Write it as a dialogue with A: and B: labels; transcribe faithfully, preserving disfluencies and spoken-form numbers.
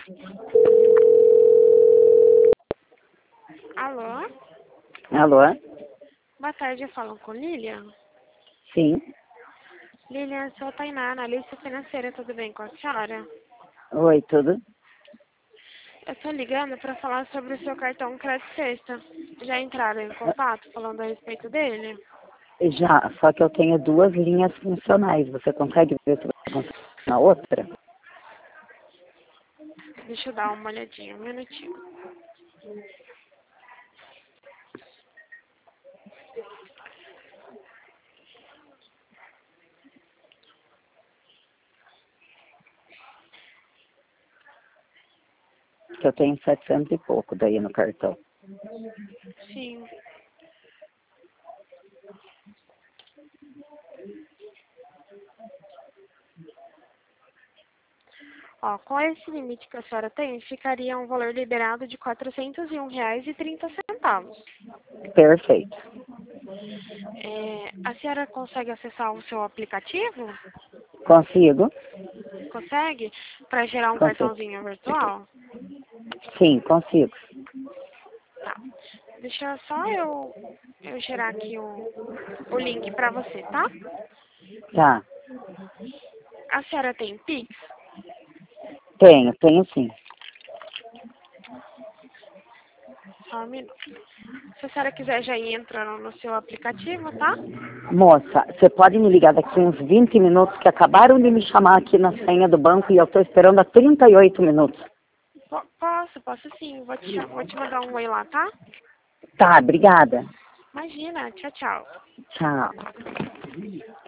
A: Alô?
B: Alô?
A: Boa tarde, eu falo com Lilian.
B: Sim.
A: Lilian, sou a Tainá, analista financeira, tudo bem com a senhora?
B: Oi, tudo?
A: Eu estou ligando para falar sobre o seu cartão Crédito Sexta. Já entraram em contato falando a respeito dele?
B: Já, só que eu tenho duas linhas funcionais. Você consegue ver se você consegue na outra?
A: Deixa eu dar uma olhadinha, um minutinho.
B: Que eu tenho setecentos e pouco daí no cartão.
A: Sim. Ó, com esse limite que a senhora tem, ficaria um valor liberado de quatrocentos e um reais e trinta centavos.
B: Perfeito.
A: É, a senhora consegue acessar o seu aplicativo?
B: Consigo?
A: Consegue? Para gerar um
B: Consigo.
A: cartãozinho virtual?
B: Sim, consigo.
A: Tá. Deixa só eu, eu gerar aqui o, o link para você, tá?
B: Tá.
A: A senhora tem Pix?
B: Tenho, tenho sim.
A: Só um minuto. Se a senhora quiser já ir entrando no seu aplicativo, tá?
B: Moça, você pode me ligar daqui uns vinte minutos, que acabaram de me chamar aqui na senha do banco e eu estou esperando há trinta e oito minutos.
A: Po- Posso, posso sim. Vou te, cham- vou te mandar um oi lá, tá?
B: Tá, obrigada.
A: Imagina. Tchau, tchau.
B: Tchau.